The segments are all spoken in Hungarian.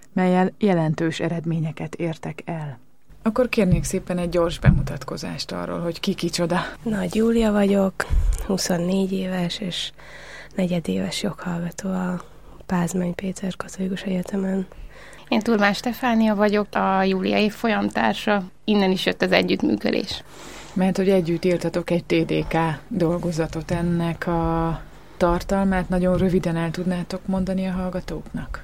mellyel jelentős eredményeket értek el. Akkor kérnék szépen egy gyors bemutatkozást arról, hogy ki kicsoda. Nagy Júlia vagyok, 24 éves és negyedéves joghallgató a Pázmány Péter Katolikus Egyetemen. Én Turmán Stefánia vagyok, a Júlia évfolyamtársa, innen is jött az együttműködés. Mert hogy együtt írtatok egy TDK dolgozatot, ennek a tartalmát nagyon röviden el tudnátok mondani a hallgatóknak?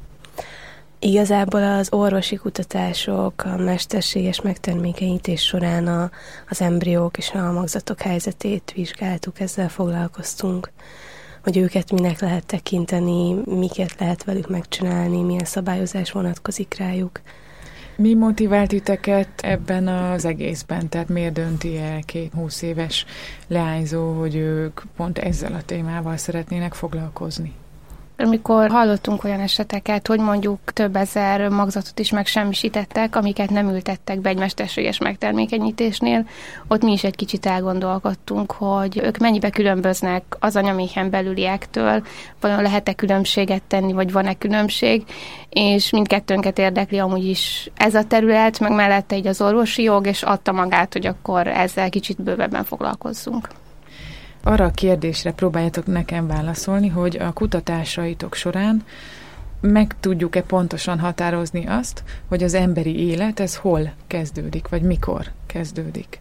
Igazából az orvosi kutatások, a mesterséges megtermékenyítés során az embriók és a magzatok helyzetét vizsgáltuk, ezzel foglalkoztunk, hogy őket minek lehet tekinteni, miket lehet velük megcsinálni, milyen szabályozás vonatkozik rájuk. Mi motivált titeket ebben az egészben? Tehát miért dönti el 20 éves leányzó, hogy ők pont ezzel a témával szeretnének foglalkozni? Amikor hallottunk olyan eseteket, hogy mondjuk több ezer magzatot is megsemmisítettek, amiket nem ültettek be egy mesterséges megtermékenyítésnél, ott mi is egy kicsit elgondolkodtunk, hogy ők mennyibe különböznek az anyaméhen belüliektől, vajon lehet-e különbséget tenni, vagy van-e különbség, és mindkettőnket érdekli amúgy is ez a terület, meg mellette így az orvosi jog, és adta magát, hogy akkor ezzel kicsit bővebben foglalkozzunk. Arra a kérdésre próbáljátok nekem válaszolni, hogy a kutatásaitok során meg tudjuk-e pontosan határozni azt, hogy az emberi élet ez hol kezdődik, vagy mikor kezdődik?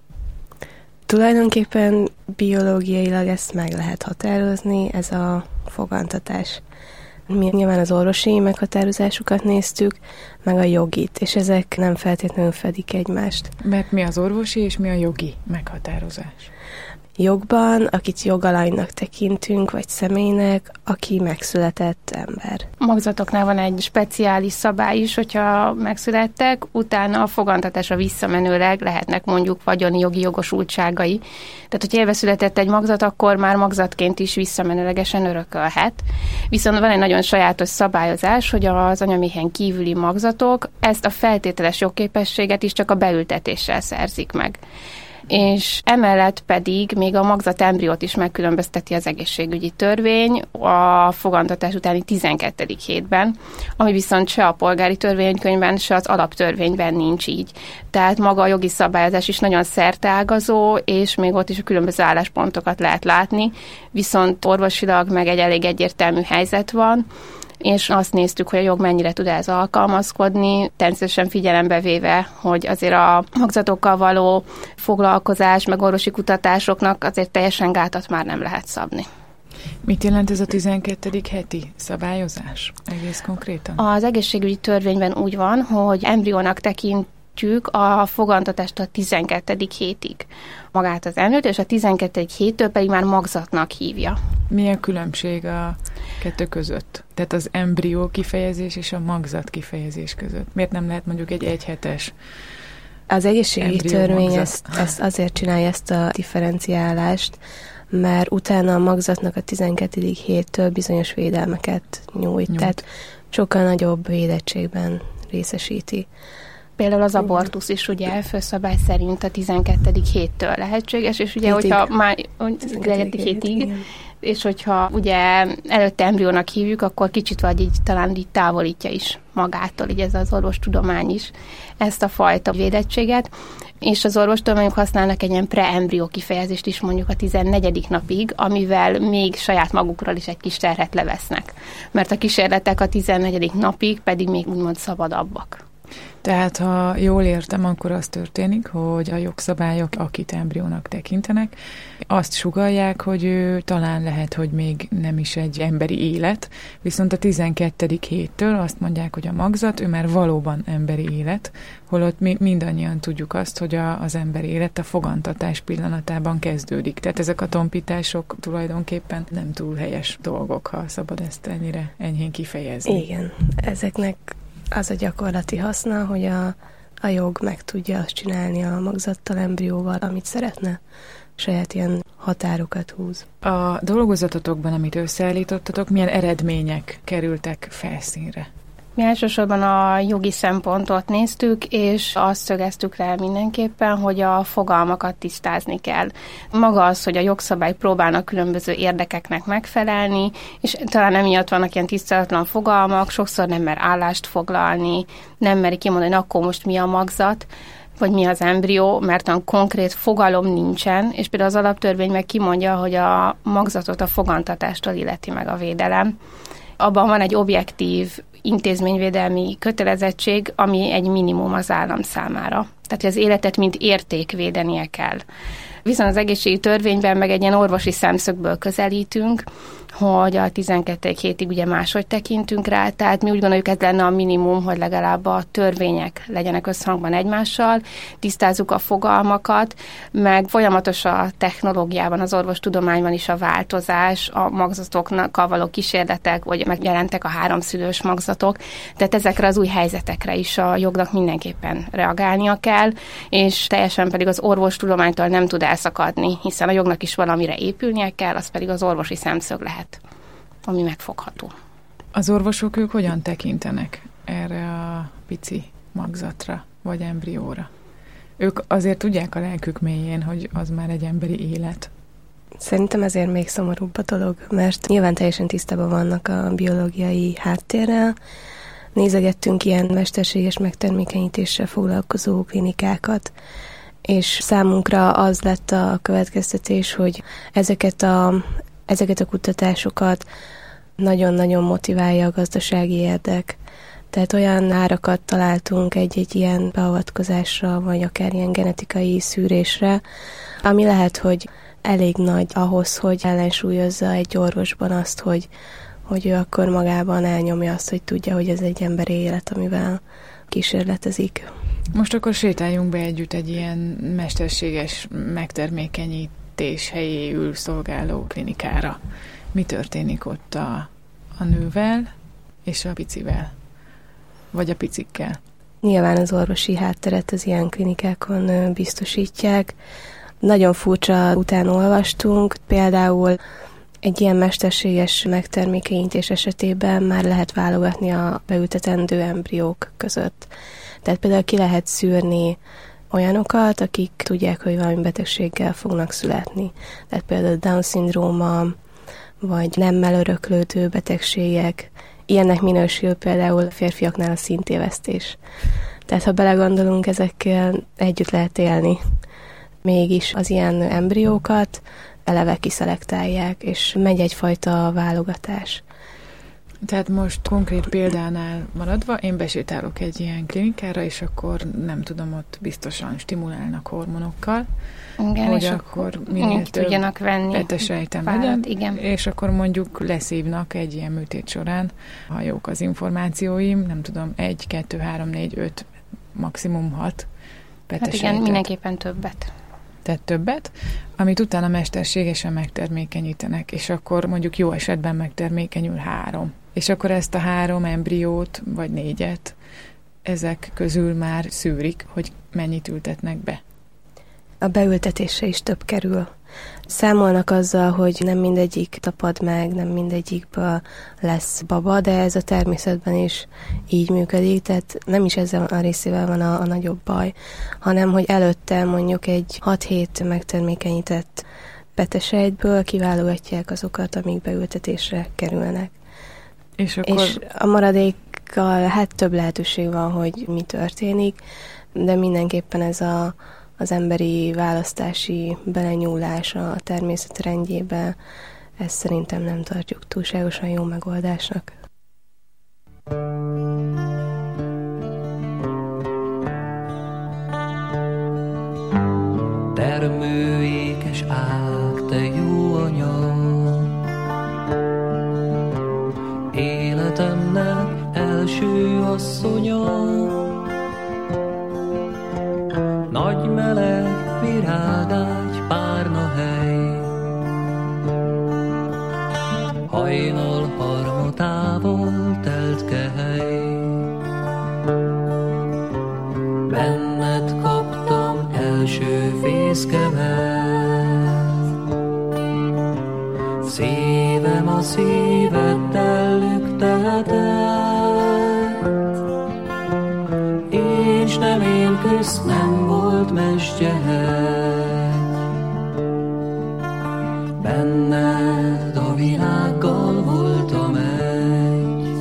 Tulajdonképpen biológiailag ezt meg lehet határozni, ez a fogantatás. Mi nyilván az orvosi meghatározásukat néztük, meg a jogit, és ezek nem feltétlenül fedik egymást. Mert mi az orvosi és mi a jogi meghatározás? Jogban, akit jogalanynak tekintünk, vagy személynek, aki megszületett ember. A magzatoknál van egy speciális szabály is, hogyha megszülettek, utána a fogantatásra visszamenőleg lehetnek mondjuk vagyoni jogi jogosultságai. Tehát, hogyha élve született egy magzat, akkor már magzatként is visszamenőlegesen örökölhet. Viszont van egy nagyon sajátos szabályozás, hogy az anyaméhen kívüli magzatok ezt a feltételes jogképességet is csak a beültetéssel szerzik meg. És emellett pedig még a magzat embriót is megkülönbözteti az egészségügyi törvény a fogantatás utáni 12. hétben, ami viszont se a polgári törvénykönyvben, se az alaptörvényben nincs így. Tehát maga a jogi szabályozás is nagyon szerteágazó, és még ott is a különböző álláspontokat lehet látni, viszont orvosilag meg egy elég egyértelmű helyzet van, és azt néztük, hogy a jog mennyire tud ehhez alkalmazkodni, természetesen figyelembe véve, hogy azért a magzatokkal való foglalkozás, meg orvosi kutatásoknak azért teljesen gátat már nem lehet szabni. Mit jelent ez a 12. heti szabályozás egész konkrétan? Az egészségügyi törvényben úgy van, hogy embriónak tekintjük a fogantatást a 12. hétig magát az emlőt, és a 12. héttől pedig már magzatnak hívja. Mi a különbség a kettő között? Tehát az embrió kifejezés és a magzat kifejezés között. Miért nem lehet mondjuk egy egyhetes Az egészségügyi törvény ezt azért csinálja, ezt a differenciálást, mert utána a magzatnak a 12. héttől bizonyos védelmeket nyújt. Tehát sokkal nagyobb védettségben részesíti. Például az abortusz is ugye főszabály szerint a 12. héttől lehetséges, és ugye, hogyha már 12. hétig, és hogyha ugye előtte embriónak hívjuk, akkor kicsit vagy így talán így távolítja is magától, így ez az orvostudomány is ezt a fajta védettséget, és az orvostudományok használnak egy ilyen preembrió kifejezést is mondjuk a 14. napig, amivel még saját magukról is egy kis terhet levesznek, mert a kísérletek a 14. napig pedig még úgymond szabadabbak. Tehát, ha jól értem, akkor az történik, hogy a jogszabályok, akit embriónak tekintenek, azt sugallják, hogy ő talán lehet, hogy még nem is egy emberi élet, viszont a 12. héttől azt mondják, hogy a magzat, ő már valóban emberi élet, holott mi mindannyian tudjuk azt, hogy az emberi élet a fogantatás pillanatában kezdődik. Tehát ezek a tompítások tulajdonképpen nem túl helyes dolgok, ha szabad ezt ennyire enyhén kifejezni. Igen, ezeknek az a gyakorlati haszna, hogy a jog meg tudja azt csinálni a magzattal, embrióval, amit szeretne. Saját ilyen határokat húz. A dolgozatotokban, amit összeállítottatok, milyen eredmények kerültek felszínre? Mi elsősorban a jogi szempontot néztük, és azt szögeztük le mindenképpen, hogy a fogalmakat tisztázni kell. Maga az, hogy a jogszabály próbálnak különböző érdekeknek megfelelni, és talán emiatt vannak ilyen tiszteletlen fogalmak, sokszor nem mer állást foglalni, nem meri kimondani, hogy akkor most mi a magzat, vagy mi az embrió, mert olyan konkrét fogalom nincsen, és például az alaptörvény meg kimondja, hogy a magzatot a fogantatástól illeti meg a védelem. Abban van egy objektív intézményvédelmi kötelezettség, ami egy minimum az állam számára. Tehát, hogy az életet mint érték védenie kell. Viszont az egészségügyi törvényben meg egy ilyen orvosi szemszögből közelítünk, hogy a 12. hétig ugye máshogy tekintünk rá, tehát mi úgy gondoljuk, ez lenne a minimum, hogy legalább a törvények legyenek összhangban egymással, tisztázzuk a fogalmakat, meg folyamatos a technológiában, az orvostudományban is a változás, a magzatokkal való kísérletek, vagy megjelentek a 3-szülős magzatok, tehát ezekre az új helyzetekre is a jognak mindenképpen reagálnia kell, és teljesen pedig az orvostudománytól nem tud elszakadni, hiszen a jognak is valamire épülnie kell, az pedig az orvosi szemszög lehet, ami megfogható. Az orvosok ők hogyan tekintenek erre a pici magzatra, vagy embrióra? Ők azért tudják a lelkük mélyén, hogy az már egy emberi élet. Szerintem ezért még szomorúbb a dolog, mert nyilván teljesen tisztában vannak a biológiai háttérrel. Nézegettünk ilyen mesterséges megtermékenyítéssel foglalkozó klinikákat, és számunkra az lett a következtetés, hogy ezeket a kutatásokat nagyon-nagyon motiválja a gazdasági érdek. Tehát olyan árakat találtunk egy ilyen beavatkozásra, vagy akár ilyen genetikai szűrésre, ami lehet, hogy elég nagy ahhoz, hogy ellensúlyozza egy orvosban azt, hogy ő akkor magában elnyomja azt, hogy tudja, hogy ez egy emberi élet, amivel kísérletezik. Most akkor sétáljunk be együtt egy ilyen mesterséges megtermékenyítés helyéül szolgáló klinikára. Mi történik ott a nővel és a picivel? Vagy a picikkel? Nyilván az orvosi hátteret az ilyen klinikákon biztosítják. Nagyon furcsa után olvastunk, például egy ilyen mesterséges megtermékenyítés esetében már lehet válogatni a beültetendő embriók között. Tehát például ki lehet szűrni olyanokat, akik tudják, hogy valami betegséggel fognak születni. Tehát például Down-szindróma, vagy nemmel öröklődő betegségek. Ilyennek minősül például a férfiaknál a színtévesztés. Tehát ha belegondolunk, ezekkel együtt lehet élni. Mégis az ilyen embriókat eleve kiszelektálják, és megy egyfajta válogatás. Tehát most konkrét példánál maradva, én besétálok egy ilyen klinikára, és akkor nem tudom, ott biztosan stimulálnak hormonokkal, igen, hogy és akkor minél több venni betesejtem legyen, igen. És akkor mondjuk leszívnak egy ilyen műtét során, ha jók az információim, nem tudom, 1, 2, 3, 4, 5, maximum 6 betesejtet. Hát igen, mindenképpen többet. Tehát többet, amit utána mesterségesen megtermékenyítenek, és akkor mondjuk jó esetben megtermékenyül 3. És akkor ezt a 3 embriót, vagy 4-et, ezek közül már szűrik, hogy mennyit ültetnek be. A beültetése is több kerül. Számolnak azzal, hogy nem mindegyik tapad meg, nem mindegyikből lesz baba, de ez a természetben is így működik, tehát nem is ezzel a részével van a nagyobb baj, hanem hogy előtte mondjuk egy 6-7 megtermékenyített betesejtből kiválogatják azokat, amik beültetésre kerülnek. És a maradékkal hát több lehetőség van, hogy mi történik, de mindenképpen ez az emberi választási belenyúlás a természet rendjébe, ezt szerintem nem tartjuk túlságosan jó megoldásnak. Termőékes ág, te jó anya, életemnek első asszonya, nagy meleg virágágy, párna hely, hajnal harmatával telt kehely. Benned kaptam első fészkemet, szívem a szíveddel lüktetett, nem él közt, nem volt mestyehegy. Benned a világgal voltam egy.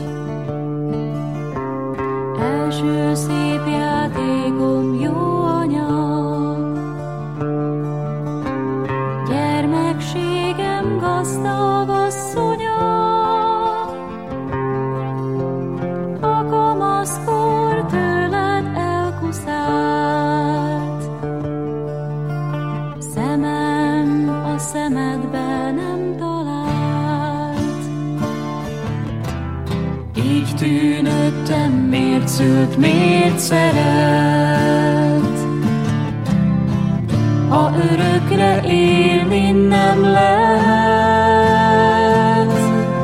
Első szép játékom, jó anyag, gyermekségem gazdag asszonya. A kamaszkor tőled elkuszált, szemem a szemedbe nem talált. Így tűnődtem, miért szült, miért szeret. Ha örökre élni nem lehet.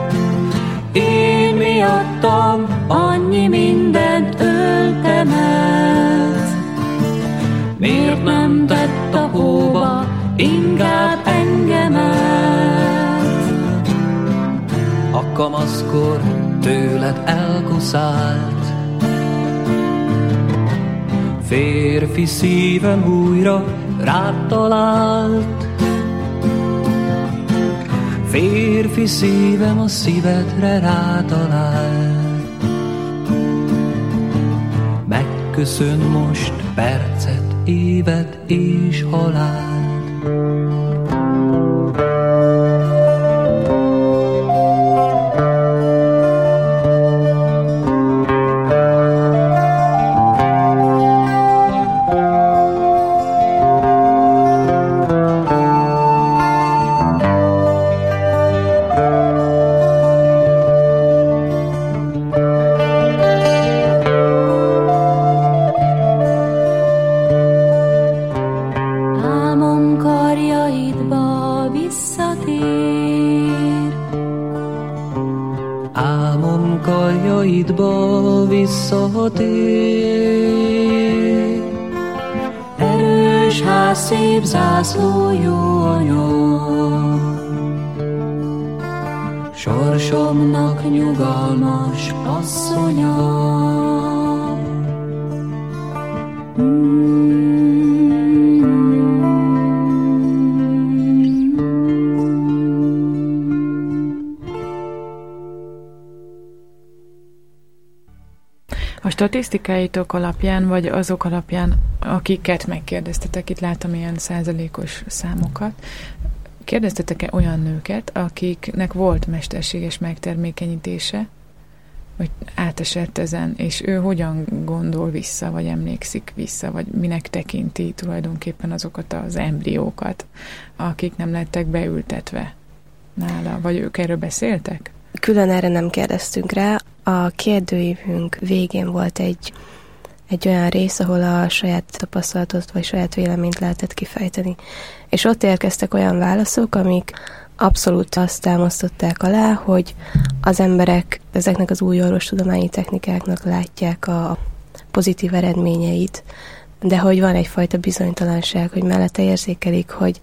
Én miattam annyi mindent öltem el. Miért nem tett a hóba inkább engemet? A kamaszkor tőled elkuszált. Férfi szívem újra rád talált. Férfi szívem a szívedre rátalált. Megköszön most percet, évet és halált. Álmom karjaidba visszatér. Erős ház, szép zászló, jó anya. Sorsomnak nyugalmas asszonya. A statisztikáitok alapján, vagy azok alapján, akiket megkérdeztetek, itt látom ilyen százalékos számokat, kérdeztetek-e olyan nőket, akiknek volt mesterséges megtermékenyítése, vagy átesett ezen, és ő hogyan gondol vissza, vagy emlékszik vissza, vagy minek tekinti tulajdonképpen azokat az embriókat, akik nem lettek beültetve nála, vagy ők erről beszéltek? Külön erre nem kérdeztünk rá. A kérdőívünk végén volt egy olyan rész, ahol a saját tapasztalatot vagy saját véleményt lehetett kifejteni. És ott érkeztek olyan válaszok, amik abszolút azt támasztották alá, hogy az emberek ezeknek az új orvostudományi technikáknak látják a pozitív eredményeit, de hogy van egyfajta bizonytalanság, hogy mellette érzékelik, hogy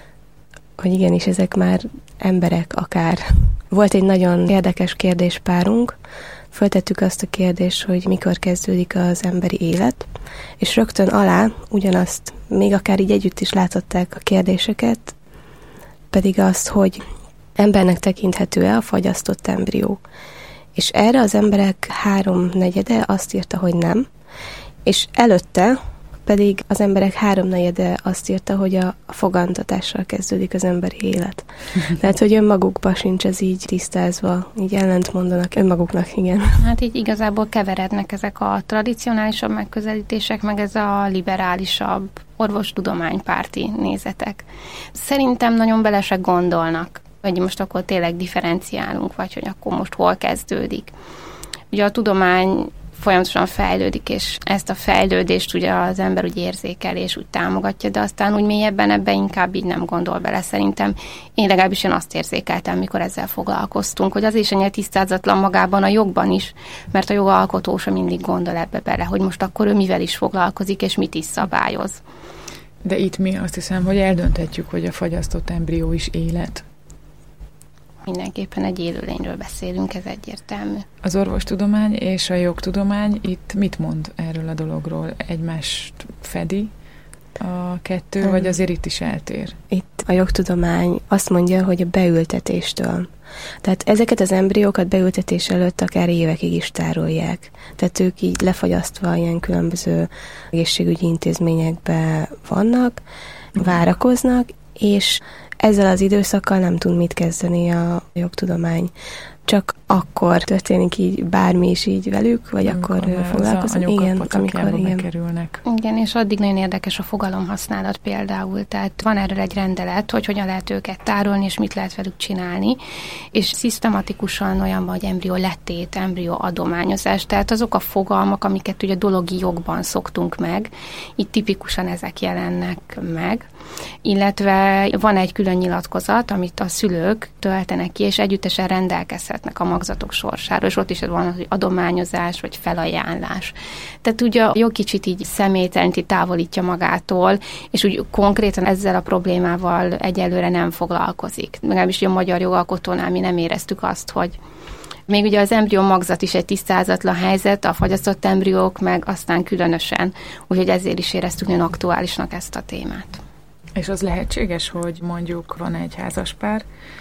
igenis ezek már emberek akár. Volt egy nagyon érdekes kérdéspárunk, föltettük azt a kérdést, hogy mikor kezdődik az emberi élet, és rögtön alá ugyanazt, még akár így együtt is látották a kérdéseket, pedig azt, hogy embernek tekinthető-e a fagyasztott embrió. És erre az emberek 3/4 azt írta, hogy nem, és előtte pedig az emberek 3/4 azt írta, hogy a fogantatással kezdődik az emberi élet. Tehát, hogy önmagukban sincs ez így tisztázva, így ellent mondanak önmaguknak, igen. Hát így igazából keverednek ezek a tradicionálisabb megközelítések, meg ez a liberálisabb orvostudománypárti nézetek. Szerintem nagyon bele se gondolnak, hogy most akkor tényleg differenciálunk, vagy hogy akkor most hol kezdődik. Ugye a tudomány folyamatosan fejlődik, és ezt a fejlődést ugye az ember úgy érzékel, és úgy támogatja, de aztán úgy mélyebben ebbe inkább így nem gondol bele szerintem. Én legalábbis azt érzékeltem, mikor ezzel foglalkoztunk, hogy az is ennyire tisztázatlan magában a jogban is, mert a jogalkotó sem mindig gondol ebbe bele, hogy most akkor ő mivel is foglalkozik, és mit is szabályoz. De itt mi azt hiszem, hogy eldönthetjük, hogy a fagyasztott embrió is élet. Mindenképpen egy élőlényről beszélünk, ez egyértelmű. Az orvostudomány és a jogtudomány itt mit mond erről a dologról? Egymást fedi a kettő, vagy azért itt is eltér? Itt a jogtudomány azt mondja, hogy a beültetéstől. Tehát ezeket az embriókat beültetés előtt akár évekig is tárolják. Tehát ők így lefagyasztva ilyen különböző egészségügyi intézményekben vannak, várakoznak, és ezzel az időszakkal nem tud mit kezdeni a jogtudomány. Csak akkor történik így bármi is így velük, vagy akkor foglalkozunk. Igen, amikor kerülnek. Igen, és addig nagyon érdekes a fogalomhasználat például. Tehát van erről egy rendelet, hogy hogyan lehet őket tárolni, és mit lehet velük csinálni. És szisztematikusan olyan van, hogy embrió letét, embrió adományozás. Tehát azok a fogalmak, amiket ugye a dologi jogban szoktunk meg, itt tipikusan ezek jelennek meg. Illetve van egy külön nyilatkozat, amit a szülők töltenek ki, és együttesen rendelkezhetnek a magzatok sorsáról, és ott is van, hogy adományozás, vagy felajánlás. Tehát ugye a jog kicsit így személytelenít távolítja magától, és úgy konkrétan ezzel a problémával egyelőre nem foglalkozik. Legalábbis a magyar jogalkotónál mi nem éreztük azt, hogy még ugye az embrió magzat is egy tisztázatlan helyzet, a fagyasztott embriók meg aztán különösen, úgyhogy ezért is éreztük nagyon aktuálisnak ezt a témát. És az lehetséges, hogy mondjuk van egy házaspár,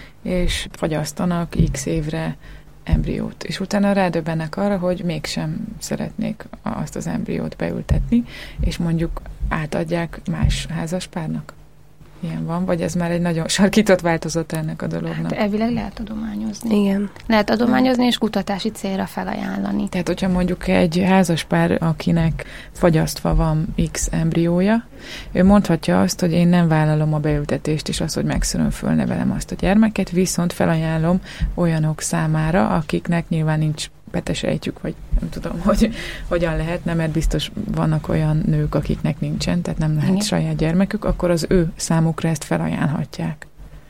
és fagyasztanak x évre embriót, és utána rádöbbennek arra, hogy mégsem szeretnék azt az embriót beültetni, és mondjuk átadják más házaspárnak. Ilyen van, vagy ez már egy nagyon sarkított változata ennek a dolognak? Hát elvileg lehet adományozni. Igen. Lehet adományozni, és kutatási célra felajánlani. Tehát, hogyha mondjuk egy házaspár, akinek fagyasztva van X embriója, ő mondhatja azt, hogy én nem vállalom a beültetést, és azt, hogy megszülöm, fölnevelem azt a gyermeket, viszont felajánlom olyanok számára, akiknek nyilván nincs betesejtjük, vagy nem tudom, hogy hogyan lehetne, mert biztos vannak olyan nők, akiknek nincsen, tehát nem lehet saját gyermekük, akkor az ő számukra ezt felajánlhatják.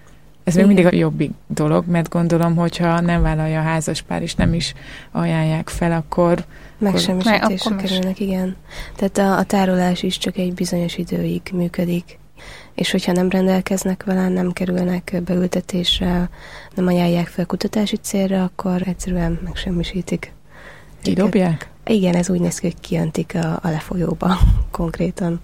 Ez még mindig a jobbik dolog, mert gondolom, hogyha nem vállalja a házaspár, és nem is ajánlják fel, akkor megsemmisítésre kerülnek, igen. Tehát a tárolás is csak egy bizonyos időig működik, és hogyha nem rendelkeznek vele, nem kerülnek beültetésre, nem ajánlják fel kutatási célra, akkor egyszerűen megsemmisítik. Kidobják? Igen, ez úgy néz ki, hogy kijöntik a lefolyóba konkrétan.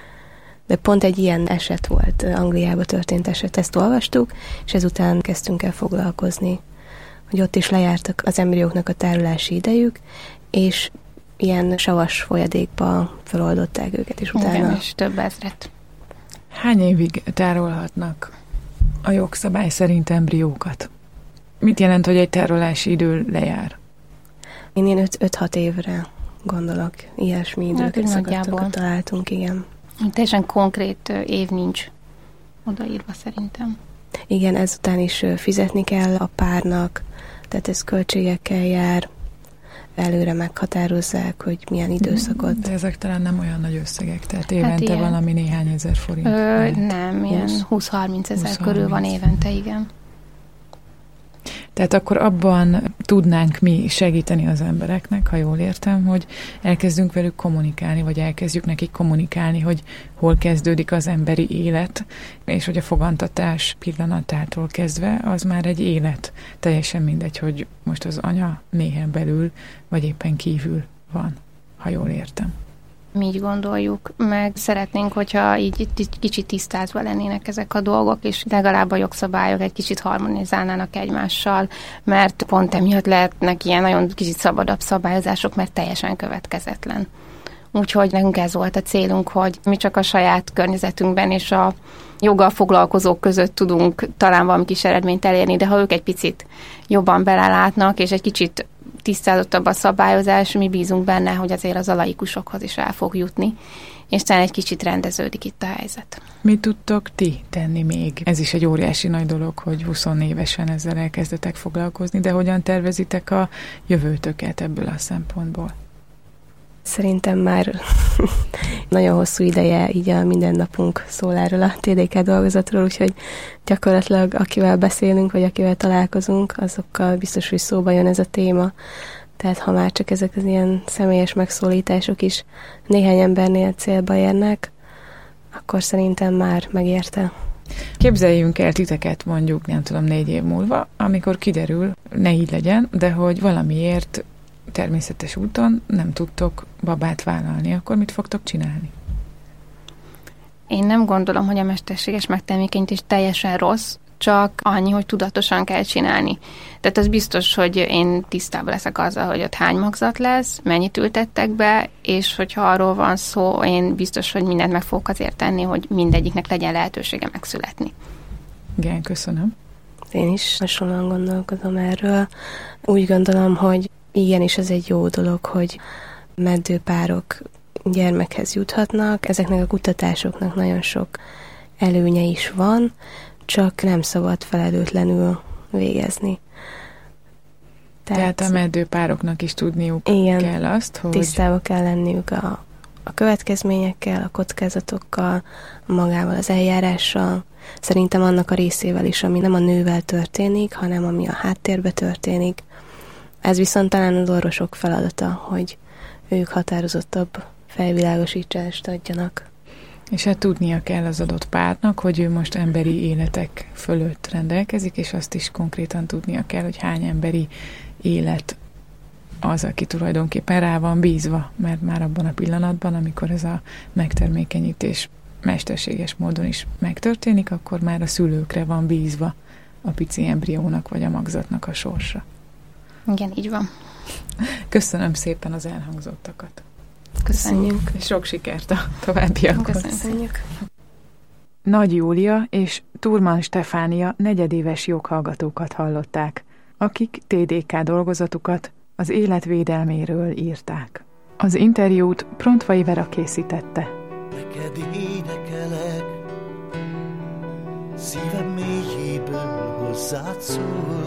De pont egy ilyen eset volt, Angliában történt eset, ezt olvastuk, és ezután kezdtünk el foglalkozni, hogy ott is lejártak az embrióknak a tárolási idejük, és ilyen savas folyadékba feloldották őket, és utána... Igen, és több ezret. Hány évig tárolhatnak a jogszabály szerint embriókat? Mit jelent, hogy egy tárolási idő lejár? Én 5-6 évre gondolok, ilyesmi időket találtunk, igen. Teljesen konkrét év nincs odaírva szerintem. Igen, ezután is fizetni kell a párnak, tehát ez költségekkel jár, előre meghatározzák, hogy milyen időszakot. De ezek talán nem olyan nagy összegek, tehát évente hát valami néhány ezer forint. Nem, ilyen 20-30 ezer körül van évente, igen. Tehát akkor abban tudnánk mi segíteni az embereknek, ha jól értem, hogy elkezdünk velük kommunikálni, vagy elkezdjük nekik kommunikálni, hogy hol kezdődik az emberi élet, és hogy a fogantatás pillanatától kezdve az már egy élet. Teljesen mindegy, hogy most az anya méhen belül, vagy éppen kívül van, ha jól értem. Mi így gondoljuk, meg szeretnénk, hogyha így kicsit tisztázva lennének ezek a dolgok, és legalább a jogszabályok egy kicsit harmonizálnának egymással, mert pont emiatt lehetnek ilyen nagyon kicsit szabadabb szabályozások, mert teljesen következetlen. Úgyhogy nekünk ez volt a célunk, hogy mi csak a saját környezetünkben és a joggal foglalkozók között tudunk talán valami kis eredményt elérni, de ha ők egy picit jobban belelátnak, és egy kicsit tisztázottabb a szabályozás, mi bízunk benne, hogy azért az a laikusokhoz is el fog jutni, és talán egy kicsit rendeződik itt a helyzet. Mit tudtok ti tenni még? Ez is egy óriási nagy dolog, hogy 20 évesen ezzel elkezdetek foglalkozni, de hogyan tervezitek a jövőtöket ebből a szempontból? Szerintem már nagyon hosszú ideje így a mindennapunk szól erről a TDK dolgozatról, úgyhogy gyakorlatilag akivel beszélünk, vagy akivel találkozunk, azokkal biztos, hogy szóba jön ez a téma. Tehát ha már csak ezek az ilyen személyes megszólítások is néhány embernél célba érnek, akkor szerintem már megérte Képzeljünk el titeket mondjuk, nem tudom, 4 év múlva, amikor kiderül, ne így legyen, de hogy valamiért természetes úton nem tudtok babát vállalni, akkor mit fogtok csinálni? Én nem gondolom, hogy a mesterséges megtermékenyítés teljesen rossz, csak annyi, hogy tudatosan kell csinálni. Tehát az biztos, hogy én tisztában leszek azzal, hogy ott hány magzat lesz, mennyit ültettek be, és hogyha arról van szó, én biztos, hogy mindent meg fogok azért tenni, hogy mindegyiknek legyen lehetősége megszületni. Igen, köszönöm. Én is hasonlóan gondolkodom erről. Úgy gondolom, hogy igenis ez egy jó dolog, hogy meddőpárok gyermekhez juthatnak. Ezeknek a kutatásoknak nagyon sok előnye is van, csak nem szabad felelőtlenül végezni. Tehát a meddőpároknak is tudniuk kell azt, hogy... tisztában kell lenniük a következményekkel, a kockázatokkal, magával az eljárással. Szerintem annak a részével is, ami nem a nővel történik, hanem ami a háttérbe történik. Ez viszont talán az orvosok feladata, hogy ők határozottabb felvilágosítást adjanak. És hát tudnia kell az adott párnak, hogy ő most emberi életek fölött rendelkezik, és azt is konkrétan tudnia kell, hogy hány emberi élet az, aki tulajdonképpen rá van bízva, mert már abban a pillanatban, amikor ez a megtermékenyítés mesterséges módon is megtörténik, akkor már a szülőkre van bízva a pici embriónak vagy a magzatnak a sorsa. Igen, így van. Köszönöm szépen az elhangzottakat. Köszönjük. És sok sikert a továbbiakhoz. Köszönjük. Nagy Júlia és Thurman Stefánia negyedéves joghallgatókat hallották, akik TDK dolgozatukat az élet védelméről írták. Az interjút Prontvai Vera készítette. Neked énekelek, szívem mélyéből hozzád szól.